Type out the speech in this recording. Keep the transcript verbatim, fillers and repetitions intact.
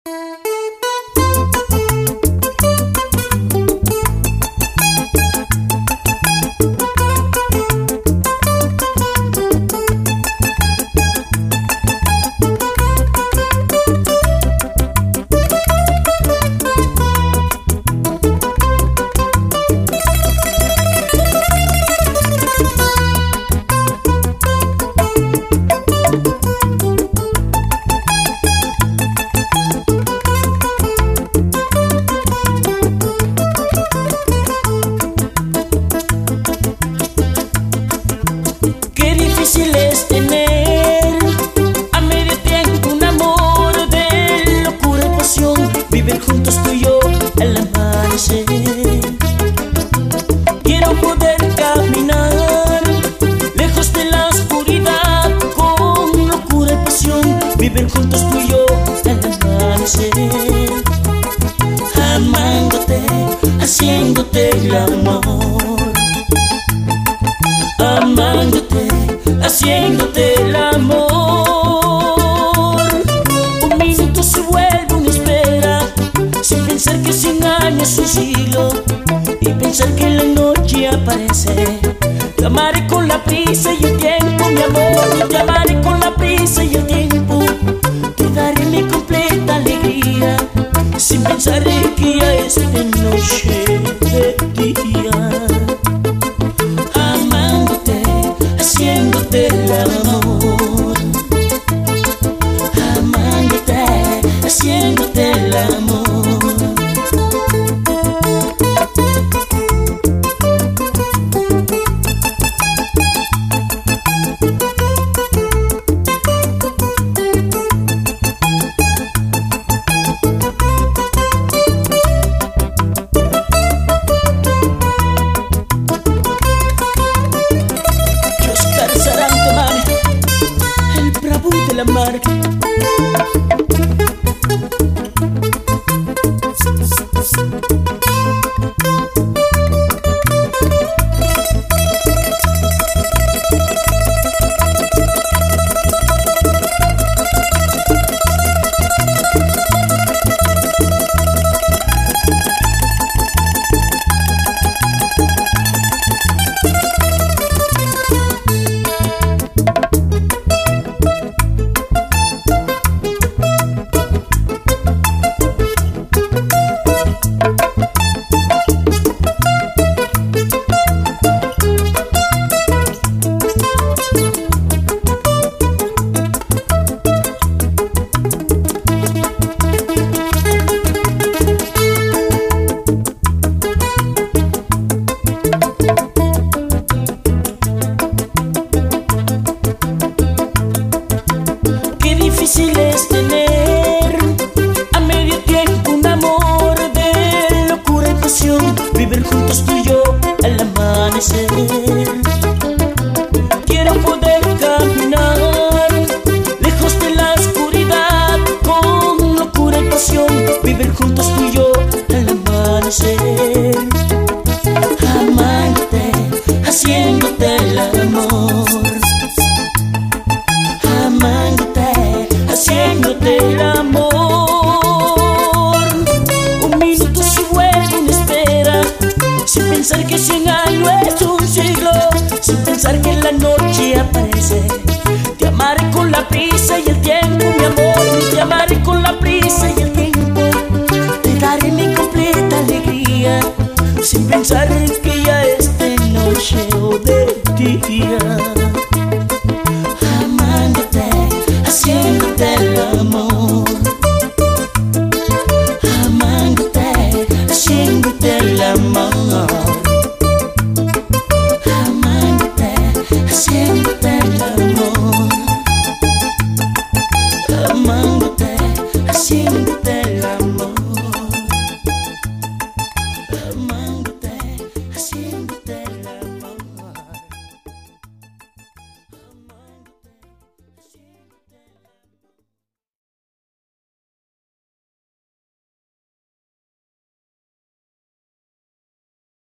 Qué difícil es tener a medio tiempo un amor de locura y pasión, vivir juntos tú y yo al amanecer. Quiero poder caminar lejos de la oscuridad con locura y pasión, vivir juntos tú y yo al amanecer. Amándote, haciéndote el amor, amándote, haciéndote el amor. Un minuto se vuelve una espera, sin pensar que cien años es un siglo, y pensar que la noche aparece. Te amaré con la prisa y el tiempo, mi amor, te amaré con la prisa y el tiempo. Te daré mi completa alegría, sin pensar que ya es de noche de día. Haciéndote el amor, amándote, haciéndote el amor. De la marca. Difícil es tener a medio tiempo un amor de locura y pasión, vivir juntos tú y yo al amanecer. Quiero poder caminar lejos de la oscuridad con locura y pasión, vivir juntos tú y yo al amanecer. Amándote, haciéndote el amor, amándote, haciéndote el amor. Un minuto se vuelve una espera, sin pensar que cien años es un siglo, sin pensar que la noche aparece. Te amaré con la prisa y el tiempo, mi amor, te amaré con la prisa y el tiempo. Te daré mi completa alegría, sin pensar que ya es de noche o de día. Amándote, haciéndote el amor, amándote, haciéndote el amor, amándote, haciéndote el amor.